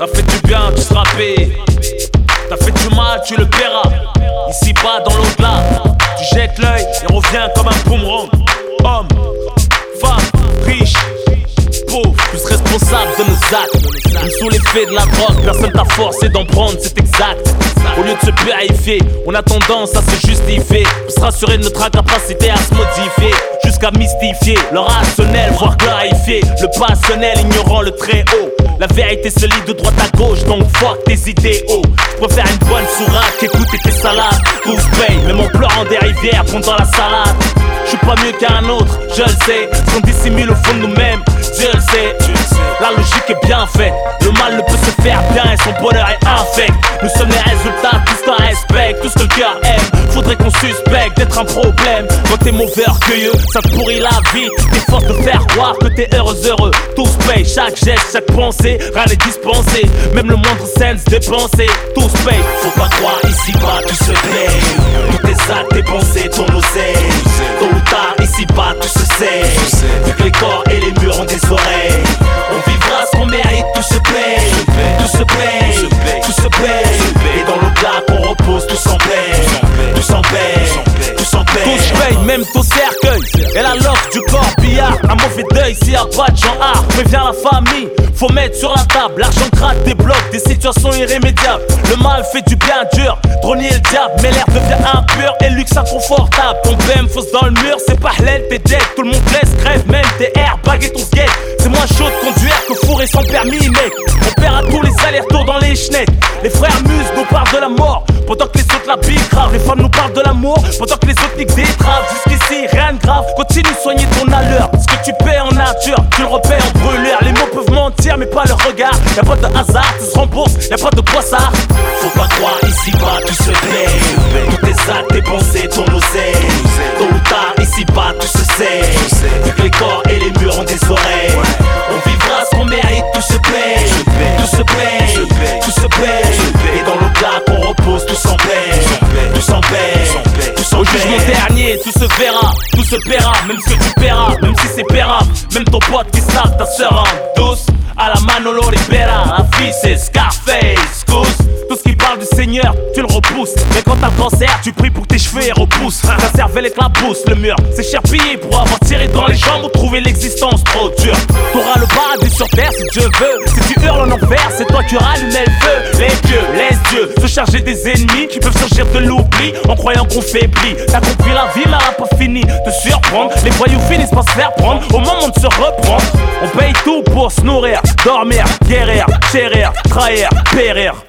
T'as fait du bien, tu seras payé. T'as fait du mal, tu le paieras. Ici bas dans l'au-delà, tu jettes l'œil et reviens comme un boomerang. Homme, femme, riche, pauvre, plus responsable de nos actes. Même sous l'effet de la drogue, personne t'a forcé d'en prendre, c'est exact. Au lieu de se purifier, on a tendance à se justifier pour se rassurer de notre incapacité à se modifier, jusqu'à mystifier le rationnel, voire clarifier le passionnel, ignorant le très haut. La vérité se lit de droite à gauche, donc fuck tes idéaux. Je préfère une bonne sourate qu'écouter tes salades. Tous payent, même en pleurant des rivières pendant la salade. Je suis pas mieux qu'un autre, je le sais. Ce qu'on dissimule au fond de nous-mêmes, Dieu le sait. La logique est bien faite, le mal ne peut se faire bien et son bonheur est infect. Nous sommes les résultats, tout ce qu'on respecte, tout ce que le cœur aime. Faudrait qu'on suspecte d'être un problème. Quand t'es mauvais orgueilleux, ça te pourrit la vie. T'es force de faire croire que t'es heureux. Tous payent, chaque geste, chaque pensée, rien n'est dispensé. Même le moindre cent dépensé, tous payent. Faut pas croire ici-bas, tout se paye. Tous tes actes, tes pensées, ton oseille. Tôt ou tard, ici-bas, tout se sait. Vu que les corps et les murs ont des oreilles, on vivra ce qu'on mérite, tout se paye. Tout se paye, tout se paye. Et dans l'au-delà qu'on repose, tout s'en paye. Tout s'en paye, tout s'en paye. Tous payent, même ton cercueil. Et la loque du corps billard, un mauvais deuil s'il y a pas de gens art. Préviens la famille, faut mettre sur la table. L'argent gratte, débloque des situations irrémédiables. Le mal fait du bien dur, trôner le diable. Mais l'air devient impur et luxe inconfortable. Ton BM fausse dans le mur, c'est pas l'aile, t'es dead. Tout le monde laisse, crève, même tes airbags et ton skate. C'est moins chaud de conduire que fourrer sans permis, mec. On perd à tous les allers-retours dans les chenets. Les frères muses nous parlent de la mort, pendant que les autres la big grave. Les femmes nous parlent de l'amour, pendant que les autres niquent des traves. Jusqu'ici, rien de grave, continue de soigner ton allure. Ce que tu paies en nature, tu le repaies en brûlure. Les mots peuvent mentir, mais pas le regard. Y'a pas de hasard, tout se rembourse, y'a pas de quoi ça. Faut pas croire ici-bas, tout se paye. Tous tes actes, tes pensées, ton oseille. Tôt ou tard, ici-bas, tout se sait. Vu que les corps et les murs ont des oreilles, on vivra ce qu'on mérite, tout se paye. Tout se paye, tout se paye. Et dans l'au-delà qu'on repose, tout s'en paye. Tout s'en paye, tout s'en paye. Au jugement dernier, tout se verra, tout se paiera. Même ce que tu paieras, même si c'est pérable. Même ton pote qui snap ta sœur en douce. À la Manolo Rivera, la vie c'est Scarface, Goose. Tout ce qui parle du Seigneur, tu le repousses. Mais quand t'as le cancer, tu pries pour que tes cheveux repoussent. Ta cervelle éclabousse, le mur, c'est cher payé pour avoir tiré dans les jambes ou trouver l'existence trop dure. T'auras le paradis sur terre si Dieu veut. Si tu hurles en enfer, c'est toi qui rallumais le feu. Les dieux, laisse Dieu se charger des ennemis qui peuvent surgir de l'oubli en croyant qu'on faiblit. T'as compris la vie, mais elle a pas fini de surprendre. Les voyous finissent par se faire prendre au moment de se reprendre. On paye tout pour se nourrir, dormir, guérir, chérir, trahir, périr.